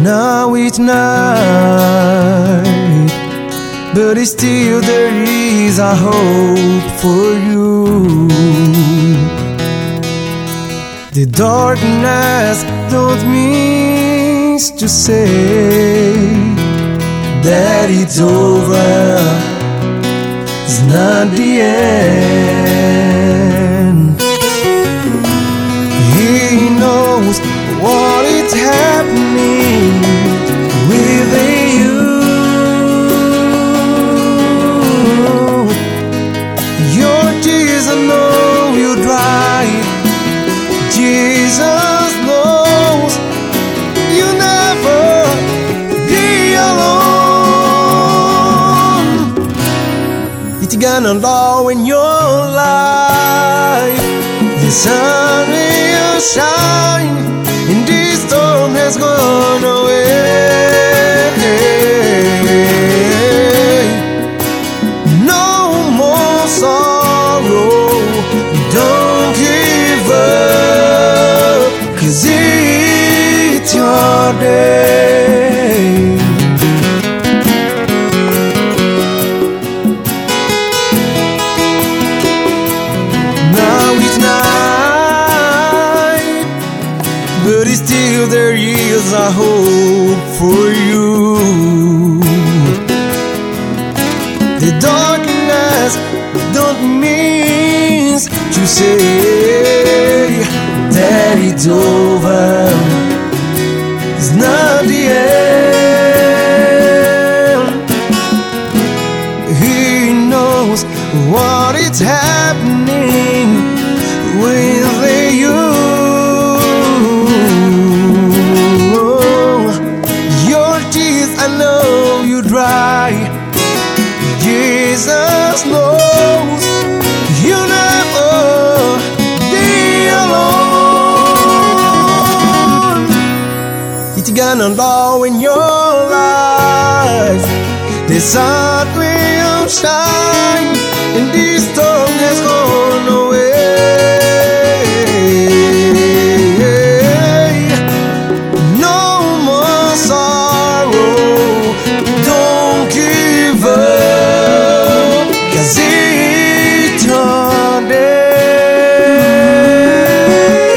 Now it's night, but still there is a hope for you. The darkness don't mean to say that it's over. It's not the end. He knows what is happening within you. Your tears I know you dry. Jesus knows you'll never be alone. It's gonna blow in your life. The sun will shine and this storm has gone away. No more sorrow, don't give up, 'cause it's your day. Now it's night, but still there is a hope for you. The darkness don't mean to say that it's over. It's not the end. He knows what is happening with you. Your tears I know you dry. Jesus knows you'll never be alone. It's gonna blow in your life. The sun will shine and this storm has gone away. No more sorrow, don't give up, 'cause it's your day.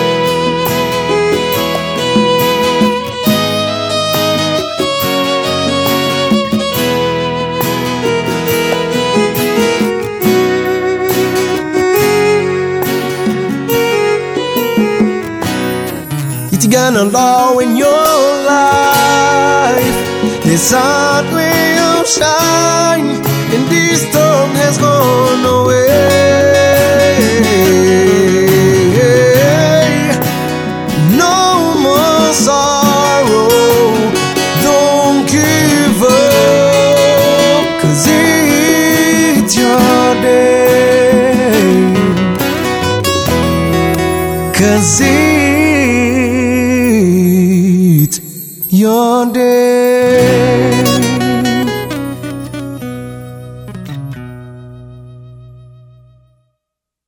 It's gonna blow in your life. The sun will shine and this storm has gone away. No more sorrow, don't give up, 'cause it's your day. 'Cause it's your day.